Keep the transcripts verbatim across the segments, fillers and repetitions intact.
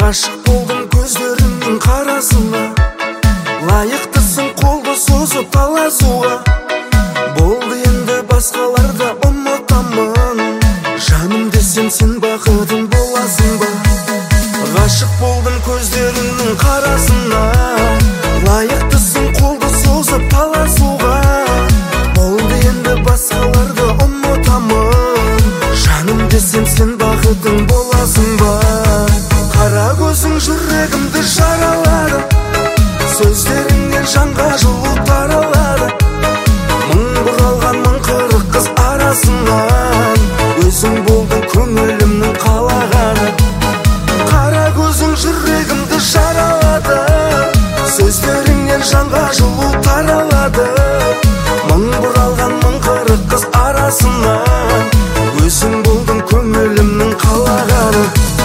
Ғашық болдым көздеріңнің қарасына, лайықтысың қолды созып таласуға. Болды енді басқаларды ұмытамын, жаным десем сен бақытым боласың ба? Ғашық болдым көздеріңнің қарасына, лайықтысың қолды созып таласуға. Болды енді басқаларды ұмытамын, жаным десем сен бақытым боласың ба? Қара көзің жүрегімді жаралады, сөздеріңнен жанға жылу таралады. Мың бұралған мың қырық қыз арасынан, өзің болдың көңілімнің қалағаны. Қара көзің жүрегімді жаралады, сөздеріңнен жанға жылу таралады. Мың бұралған мың қырық қыз арасынан, өзің болдың көңілімнің қалағаны.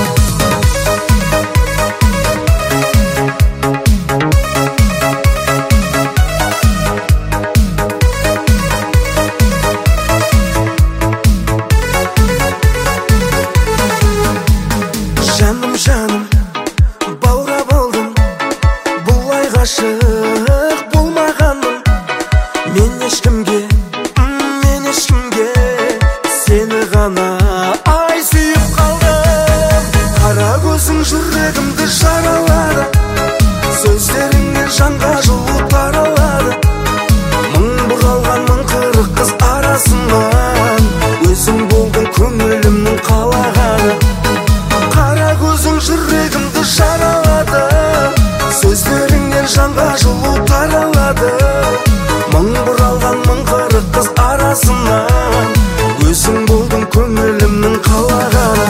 Жаным, жаным, баурап алдым, бұлай ғашық болмағанмын. Мен ешкімге, мен ешкімге, сені ғана ай сүйіп қалдым. Қара көзің жүрегімді жаралады, сөздеріңнен жанға жылу таралады. Мың бұралған мың қырық қыз арасынан, өзің болдың көңілімнің қалағаны. Қара көзің жүрегімді жаралады, сөздеріңнен жанға жылу таралады. Мың бұралған мың қырық қыз арасынан, өзің болдың көңілімнің қалағаны.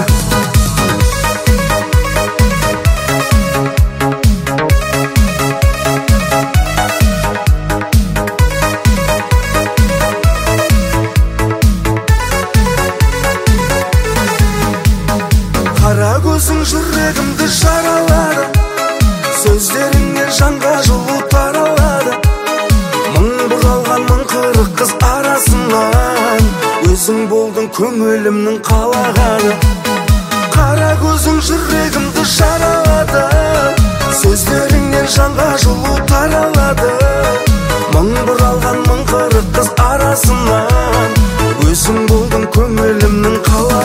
Қара көзің жүрегімді жаралады, сөздеріңнен жанға жылу таралады. Мың бұралған мың қырық қыз арасынан, өзің болдың көңілімнің қалағаны. Қара көзің жүрегімді жаралады, сөздеріңнен жанға жылу таралады. Мың бұралған мың қырық қыз арасынан, өзің болдың көңілімнің қалағаны.